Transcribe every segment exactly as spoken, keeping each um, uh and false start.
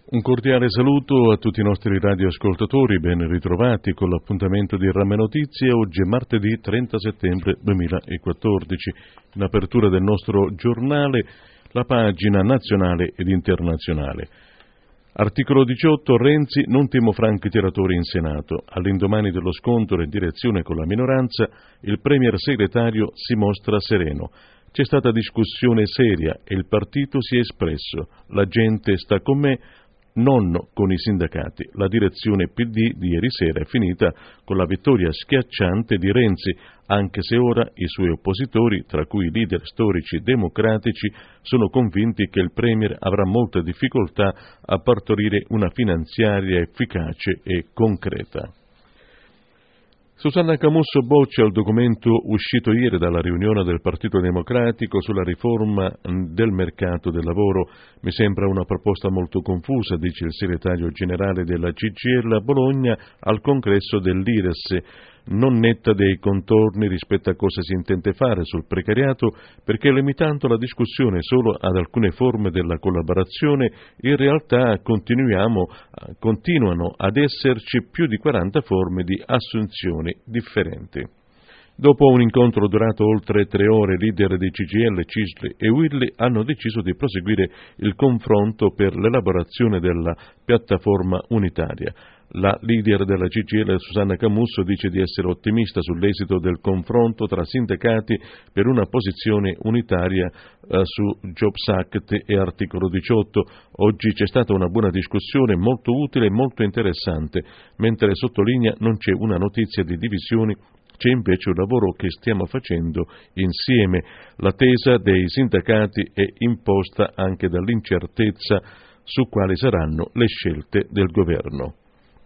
Un cordiale saluto a tutti i nostri radioascoltatori, ben ritrovati con l'appuntamento di Ramme Notizie. Oggi è martedì trenta settembre duemilaquattordici. In apertura del nostro giornale, la pagina nazionale ed internazionale. Articolo diciotto, Renzi, non temo franchi tiratori in Senato. All'indomani dello scontro in direzione con la minoranza, il premier segretario si mostra sereno. C'è stata discussione seria e il partito si è espresso. La gente sta con me, non con i sindacati. La direzione P D di ieri sera è finita con la vittoria schiacciante di Renzi, anche se ora i suoi oppositori, tra cui i leader storici democratici, sono convinti che il premier avrà molte difficoltà a partorire una finanziaria efficace e concreta. Susanna Camusso boccia il documento uscito ieri dalla riunione del Partito Democratico sulla riforma del mercato del lavoro. Mi sembra una proposta molto confusa, dice il segretario generale della C G I L a Bologna al congresso dell'I R E S, non netta dei contorni rispetto a cosa si intende fare sul precariato, perché limitando la discussione solo ad alcune forme della collaborazione, in realtà continuiamo, continuano ad esserci più di quaranta forme di assunzioni differenti. Dopo un incontro durato oltre tre ore, leader di C G I L, C I S L e U I L hanno deciso di proseguire il confronto per l'elaborazione della piattaforma unitaria. La leader della C G I L, Susanna Camusso, dice di essere ottimista sull'esito del confronto tra sindacati per una posizione unitaria eh, su Jobs Act e articolo diciotto. Oggi c'è stata una buona discussione, molto utile e molto interessante, mentre sottolinea non c'è una notizia di divisioni. C'è invece un lavoro che stiamo facendo insieme. L'attesa dei sindacati è imposta anche dall'incertezza su quali saranno le scelte del governo.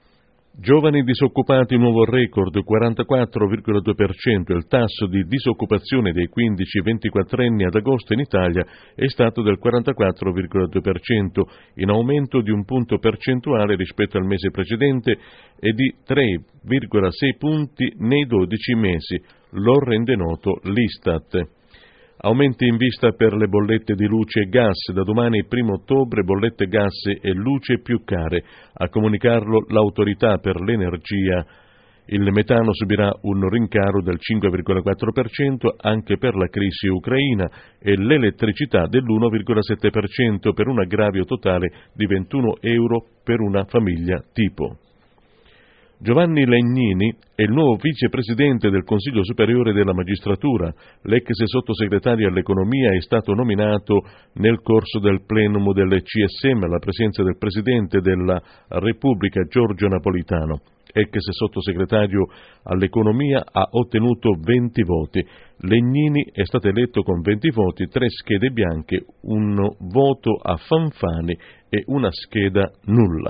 Giovani disoccupati, nuovo record, quarantaquattro virgola due per cento. Il tasso di disoccupazione dei quindici ventiquattrenni ad agosto in Italia è stato del quarantaquattro virgola due per cento, in aumento di un punto percentuale rispetto al mese precedente e di tre virgola sei punti nei dodici mesi. Lo rende noto l'Istat. Aumenti in vista per le bollette di luce e gas. Da domani, primo ottobre, bollette gas e luce più care. A comunicarlo l'autorità per l'energia. Il metano subirà un rincaro del cinque virgola quattro per cento anche per la crisi ucraina e l'elettricità dell'uno virgola sette per cento per un aggravio totale di ventuno euro per una famiglia tipo. Giovanni Legnini è il nuovo vicepresidente del Consiglio Superiore della Magistratura. L'ex sottosegretario all'economia è stato nominato nel corso del plenum del C S M alla presenza del Presidente della Repubblica Giorgio Napolitano. Ex sottosegretario all'economia ha ottenuto venti voti. Legnini è stato eletto con venti voti, tre schede bianche, un voto a Fanfani e una scheda nulla.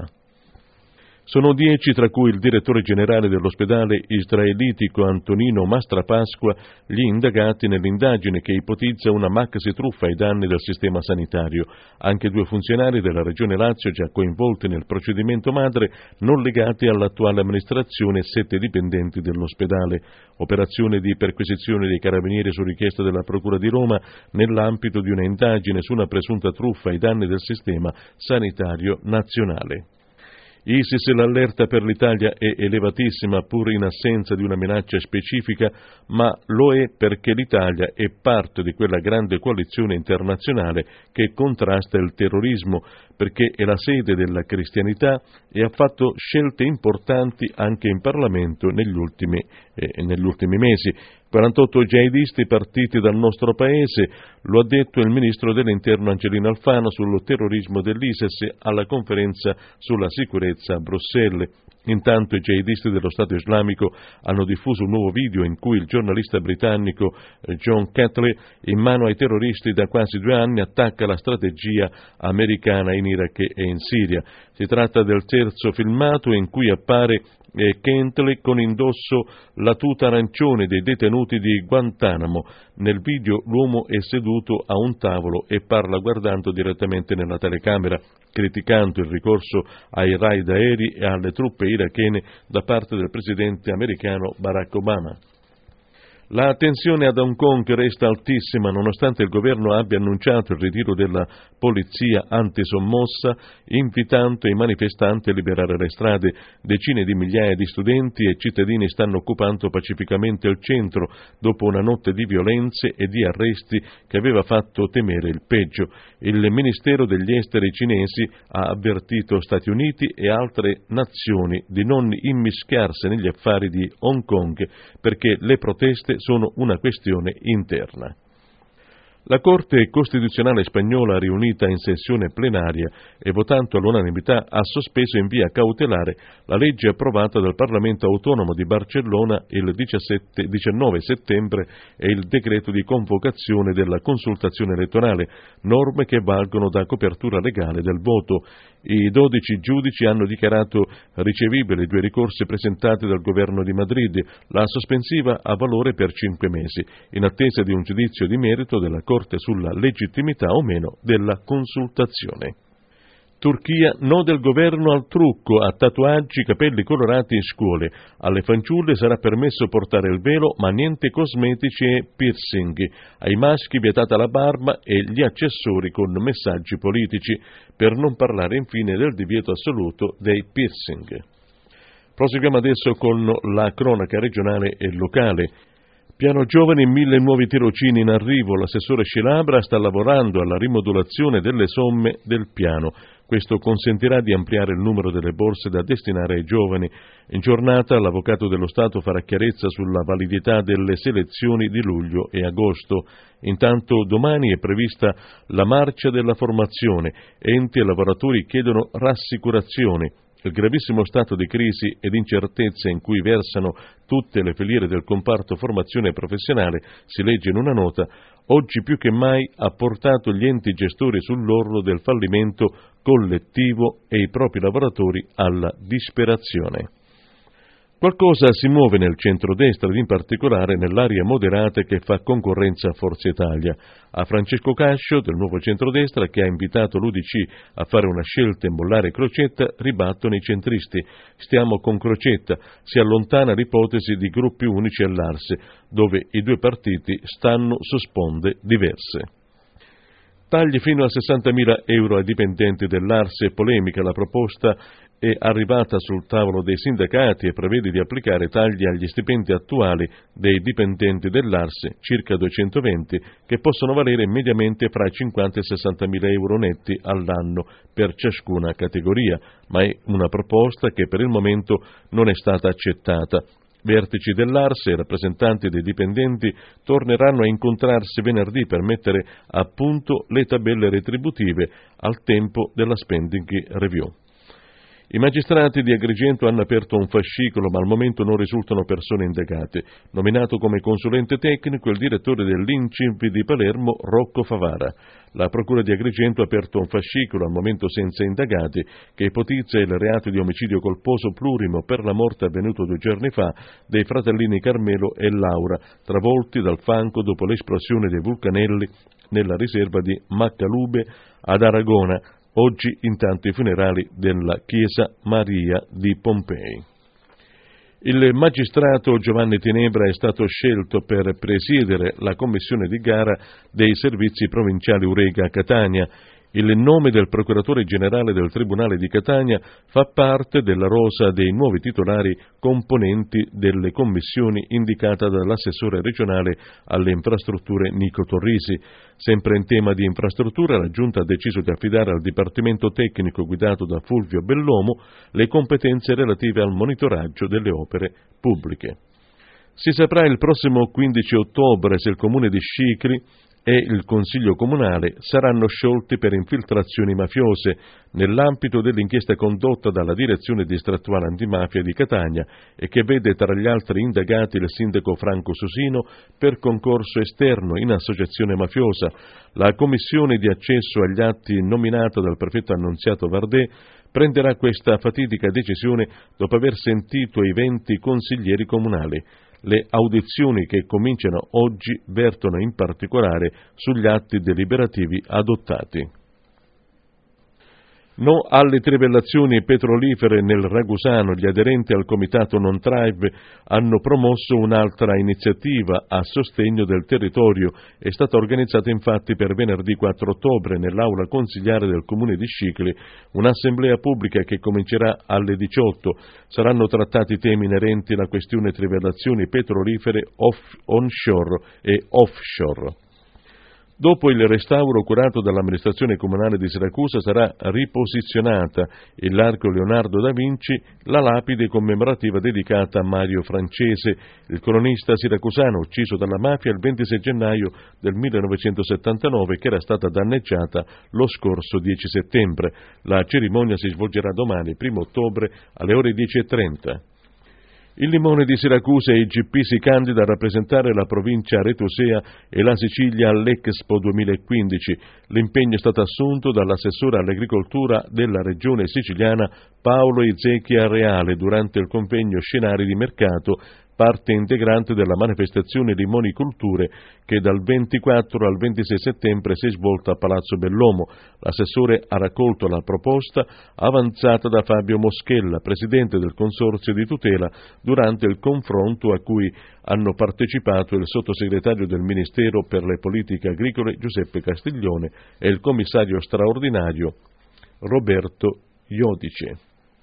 Sono dieci, tra cui il direttore generale dell'ospedale israelitico Antonino Mastrapasqua, gli indagati nell'indagine che ipotizza una maxi truffa ai danni del sistema sanitario. Anche due funzionari della Regione Lazio già coinvolti nel procedimento madre, non legati all'attuale amministrazione, e sette dipendenti dell'ospedale. Operazione di perquisizione dei carabinieri su richiesta della Procura di Roma nell'ambito di una indagine su una presunta truffa ai danni del sistema sanitario nazionale. ISIS, l'allerta per l'Italia è elevatissima pur in assenza di una minaccia specifica, ma lo è perché l'Italia è parte di quella grande coalizione internazionale che contrasta il terrorismo, perché è la sede della cristianità e ha fatto scelte importanti anche in Parlamento negli ultimi, eh, negli ultimi mesi. quarantotto jihadisti partiti dal nostro paese, lo ha detto il ministro dell'Interno Angelino Alfano sul terrorismo dell'ISIS alla conferenza sulla sicurezza a Bruxelles. Intanto i jihadisti dello Stato Islamico hanno diffuso un nuovo video in cui il giornalista britannico John Catley, in mano ai terroristi da quasi due anni, attacca la strategia americana in Iraq e in Siria. Si tratta del terzo filmato in cui appare e Kentley con indosso la tuta arancione dei detenuti di Guantanamo. Nel video l'uomo è seduto a un tavolo e parla guardando direttamente nella telecamera, criticando il ricorso ai raid aerei e alle truppe irachene da parte del presidente americano Barack Obama. La tensione ad Hong Kong resta altissima nonostante il governo abbia annunciato il ritiro della polizia antisommossa, invitando i manifestanti a liberare le strade. Decine di migliaia di studenti e cittadini stanno occupando pacificamente il centro dopo una notte di violenze e di arresti che aveva fatto temere il peggio. Il Ministero degli Esteri cinesi ha avvertito Stati Uniti e altre nazioni di non immischiarsi negli affari di Hong Kong perché le proteste sono una questione interna. La Corte Costituzionale spagnola, riunita in sessione plenaria e votando all'unanimità, ha sospeso in via cautelare la legge approvata dal Parlamento autonomo di Barcellona il diciannove settembre e il decreto di convocazione della consultazione elettorale, norme che valgono da copertura legale del voto. I dodici giudici hanno dichiarato ricevibili i due ricorsi presentati dal governo di Madrid. La sospensiva ha valore per cinque mesi, in attesa di un giudizio di merito della Corte sulla legittimità o meno della consultazione. Turchia, no del governo al trucco, a tatuaggi, capelli colorati in scuole. Alle fanciulle sarà permesso portare il velo, ma niente cosmetici e piercing. Ai maschi vietata la barba e gli accessori con messaggi politici, per non parlare infine del divieto assoluto dei piercing. Proseguiamo adesso con la cronaca regionale e locale. Piano giovani, mille nuovi tirocini in arrivo. L'assessore Scilabra sta lavorando alla rimodulazione delle somme del piano. Questo consentirà di ampliare il numero delle borse da destinare ai giovani. In giornata l'Avvocato dello Stato farà chiarezza sulla validità delle selezioni di luglio e agosto. Intanto domani è prevista la marcia della formazione. Enti e lavoratori chiedono rassicurazioni. Il gravissimo stato di crisi ed incertezza in cui versano tutte le filiere del comparto formazione professionale, si legge in una nota, oggi più che mai ha portato gli enti gestori sull'orlo del fallimento collettivo e i propri lavoratori alla disperazione. Qualcosa si muove nel centrodestra ed in particolare nell'area moderata che fa concorrenza a Forza Italia. A Francesco Cascio, del nuovo centrodestra, che ha invitato l'U D C a fare una scelta e mollare Crocetta, ribattono i centristi. Stiamo con Crocetta, si allontana l'ipotesi di gruppi unici all'Arse, dove i due partiti stanno su sponde diverse. Tagli fino a sessantamila euro ai dipendenti dell'Arse, polemica la proposta è arrivata sul tavolo dei sindacati e prevede di applicare tagli agli stipendi attuali dei dipendenti dell'Arse, circa duecentoventi, che possono valere mediamente fra cinquanta e sessantamila euro netti all'anno per ciascuna categoria, ma è una proposta che per il momento non è stata accettata. Vertici dell'Arse e rappresentanti dei dipendenti torneranno a incontrarsi venerdì per mettere a punto le tabelle retributive al tempo della spending review. I magistrati di Agrigento hanno aperto un fascicolo, ma al momento non risultano persone indagate. Nominato come consulente tecnico il direttore dell'I N C I P di Palermo, Rocco Favara. La Procura di Agrigento ha aperto un fascicolo, al momento senza indagati, che ipotizza il reato di omicidio colposo plurimo per la morte avvenuto due giorni fa dei fratellini Carmelo e Laura, travolti dal fango dopo l'esplosione dei vulcanelli nella riserva di Maccalube ad Aragona. Oggi intanto i funerali della Chiesa Maria di Pompei. Il magistrato Giovanni Tinebra è stato scelto per presiedere la commissione di gara dei servizi provinciali Urega a Catania. Il nome del procuratore generale del Tribunale di Catania fa parte della rosa dei nuovi titolari componenti delle commissioni indicata dall'assessore regionale alle infrastrutture Nico Torrisi. Sempre in tema di infrastruttura, la Giunta ha deciso di affidare al Dipartimento Tecnico guidato da Fulvio Bellomo le competenze relative al monitoraggio delle opere pubbliche. Si saprà il prossimo quindici ottobre se il comune di Scicli e il Consiglio Comunale saranno sciolti per infiltrazioni mafiose nell'ambito dell'inchiesta condotta dalla Direzione Distrettuale Antimafia di Catania e che vede tra gli altri indagati il sindaco Franco Susino per concorso esterno in associazione mafiosa. La commissione di accesso agli atti nominata dal prefetto Annunziato Vardè prenderà questa fatidica decisione dopo aver sentito i venti consiglieri comunali. Le audizioni che cominciano oggi vertono in particolare sugli atti deliberativi adottati. No alle trivellazioni petrolifere nel Ragusano. Gli aderenti al comitato Non Tribe hanno promosso un'altra iniziativa a sostegno del territorio. È stata organizzata infatti per venerdì quattro ottobre nell'aula consiliare del comune di Scicli un'assemblea pubblica che comincerà alle diciotto. Saranno trattati temi inerenti alla questione trivellazioni petrolifere off- onshore e offshore. Dopo il restauro curato dall'amministrazione comunale di Siracusa sarà riposizionata il largo Leonardo da Vinci, la lapide commemorativa dedicata a Mario Francese, il colonista siracusano ucciso dalla mafia il ventisei gennaio del millenovecentosettantanove, che era stata danneggiata lo scorso dieci settembre. La cerimonia si svolgerà domani, primo ottobre, alle ore dieci e trenta. Il Limone di Siracusa e I G P si candida a rappresentare la provincia aretusea e la Sicilia all'Expo duemilaquindici. L'impegno è stato assunto dall'assessore all'agricoltura della regione siciliana Paolo Ezechia Reale durante il convegno Scenari di mercato, parte integrante della manifestazione Limoni Culture, che dal ventiquattro al ventisei settembre si è svolta a Palazzo Bellomo. L'assessore ha raccolto la proposta avanzata da Fabio Moschella, presidente del Consorzio di tutela, durante il confronto a cui hanno partecipato il sottosegretario del Ministero per le politiche agricole Giuseppe Castiglione e il commissario straordinario Roberto Iodice.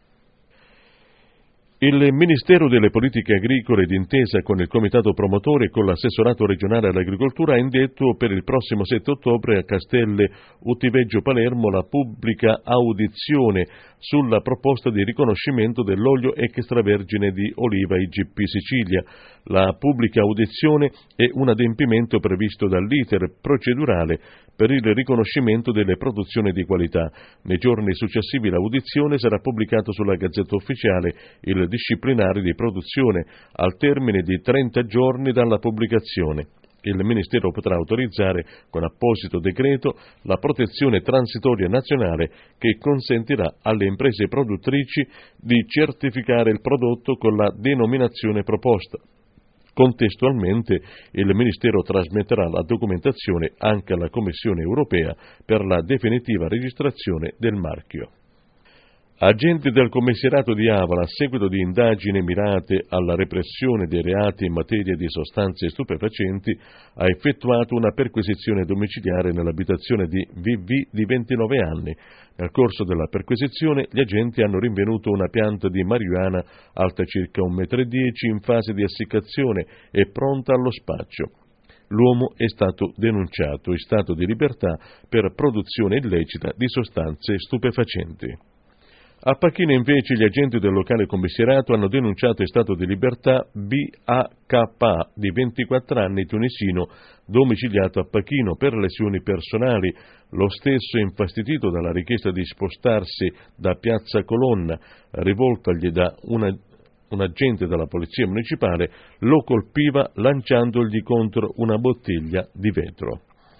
Il Ministero delle Politiche Agricole, d'intesa con il Comitato Promotore e con l'Assessorato Regionale all'Agricoltura, ha indetto per il prossimo sette ottobre a Castelle Utiveggio Palermo la pubblica audizione sulla proposta di riconoscimento dell'olio extravergine di oliva I G P Sicilia. La pubblica audizione è un adempimento previsto dall'iter procedurale per il riconoscimento delle produzioni di qualità. Nei giorni successivi l'audizione sarà pubblicato sulla Gazzetta Ufficiale il disciplinare di produzione al termine di trenta giorni dalla pubblicazione. Il Ministero potrà autorizzare con apposito decreto la protezione transitoria nazionale che consentirà alle imprese produttrici di certificare il prodotto con la denominazione proposta. Contestualmente il Ministero trasmetterà la documentazione anche alla Commissione europea per la definitiva registrazione del marchio. Agenti del commissariato di Avola, a seguito di indagini mirate alla repressione dei reati in materia di sostanze stupefacenti, ha effettuato una perquisizione domiciliare nell'abitazione di V V di ventinove anni. Nel corso della perquisizione gli agenti hanno rinvenuto una pianta di marijuana alta circa un metro e dieci in fase di essiccazione e pronta allo spaccio. L'uomo è stato denunciato in stato di libertà per produzione illecita di sostanze stupefacenti. A Pachino invece gli agenti del locale commissariato hanno denunciato in stato di libertà B A K A di ventiquattro anni, tunisino, domiciliato a Pachino per lesioni personali. Lo stesso, infastidito dalla richiesta di spostarsi da Piazza Colonna, rivoltagli da una, un agente della polizia municipale, lo colpiva lanciandogli contro una bottiglia di vetro.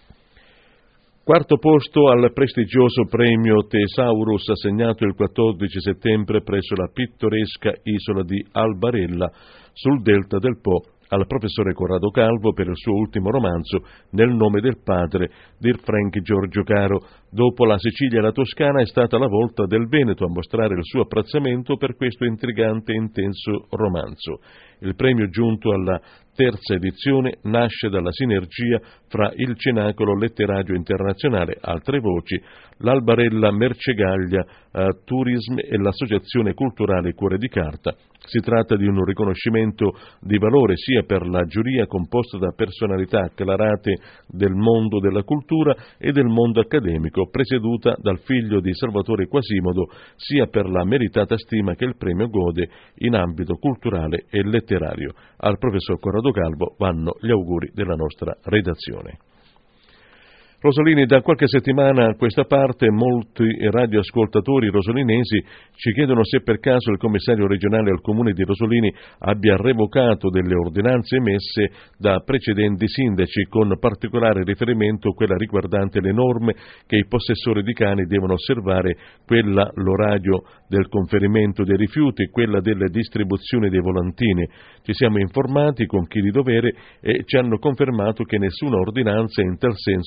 Quarto posto al prestigioso premio Thesaurus assegnato il quattordici settembre presso la pittoresca isola di Albarella sul delta del Po al professore Corrado Calvo per il suo ultimo romanzo Nel nome del padre di Frank Giorgio Caro. Dopo la Sicilia e la Toscana è stata la volta del Veneto a mostrare il suo apprezzamento per questo intrigante e intenso romanzo. Il premio, giunto alla terza edizione, nasce dalla sinergia fra il Cenacolo Letterario Internazionale, Altre Voci, l'Albarella Mercegaglia eh, Tourism e l'Associazione Culturale Cuore di Carta. Si tratta di un riconoscimento di valore sia per la giuria composta da personalità acclarate del mondo della cultura e del mondo accademico, presieduta dal figlio di Salvatore Quasimodo, sia per la meritata stima che il premio gode in ambito culturale e letterario. Al professor Corrado Calvo vanno gli auguri della nostra redazione. Rosolini, da qualche settimana a questa parte molti radioascoltatori rosolinesi ci chiedono se per caso il commissario regionale al comune di Rosolini abbia revocato delle ordinanze emesse da precedenti sindaci, con particolare riferimento a quella riguardante le norme che i possessori di cani devono osservare, quella l'orario del conferimento dei rifiuti, quella delle distribuzioni dei volantini. Ci siamo informati con chi di dovere e ci hanno confermato che nessuna ordinanza in tal senso è stata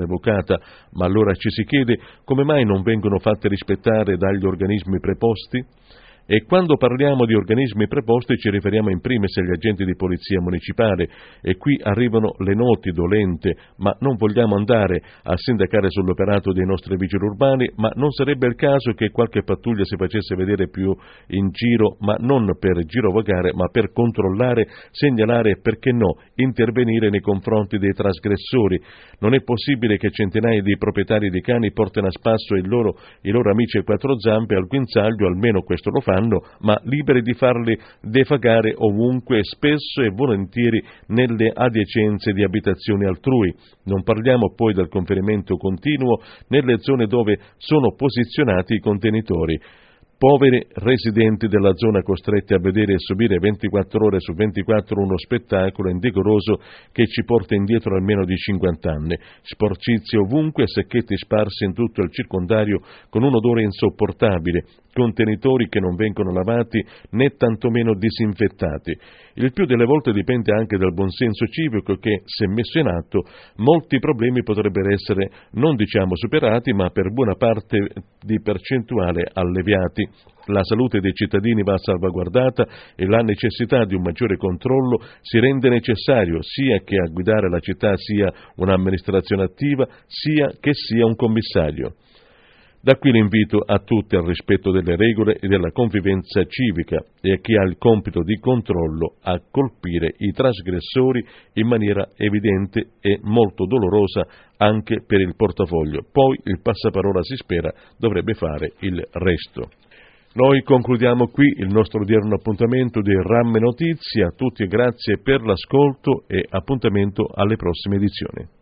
revocata, ma allora ci si chiede come mai non vengono fatte rispettare dagli organismi preposti? E quando parliamo di organismi preposti ci riferiamo in primis agli agenti di polizia municipale, e qui arrivano le noti dolente, ma non vogliamo andare a sindacare sull'operato dei nostri vigili urbani, ma non sarebbe il caso che qualche pattuglia si facesse vedere più in giro, ma non per girovagare, ma per controllare, segnalare e, perché no, intervenire nei confronti dei trasgressori. Non è possibile che centinaia di proprietari di cani portino a spasso i loro, i loro amici a quattro zampe al guinzaglio, almeno questo lo fanno, ma liberi di farli defagare ovunque, spesso e volentieri nelle adiacenze di abitazioni altrui. Non parliamo poi del conferimento continuo nelle zone dove sono posizionati i contenitori. Poveri residenti della zona costretti a vedere e subire ventiquattro ore su ventiquattro uno spettacolo indecoroso che ci porta indietro almeno di cinquanta anni. Sporcizie ovunque, sacchetti sparsi in tutto il circondario con un odore insopportabile, contenitori che non vengono lavati né tantomeno disinfettati. Il più delle volte dipende anche dal buonsenso civico che, se messo in atto, molti problemi potrebbero essere non diciamo superati, ma per buona parte di percentuale alleviati. La salute dei cittadini va salvaguardata e la necessità di un maggiore controllo si rende necessario sia che a guidare la città sia un'amministrazione attiva, sia che sia un commissario. Da qui l'invito a tutti al rispetto delle regole e della convivenza civica e a chi ha il compito di controllo a colpire i trasgressori in maniera evidente e molto dolorosa anche per il portafoglio. Poi il passaparola, si spera, dovrebbe fare il resto. Noi concludiamo qui il nostro odierno appuntamento di Ramme Notizie. A tutti grazie per l'ascolto e appuntamento alle prossime edizioni.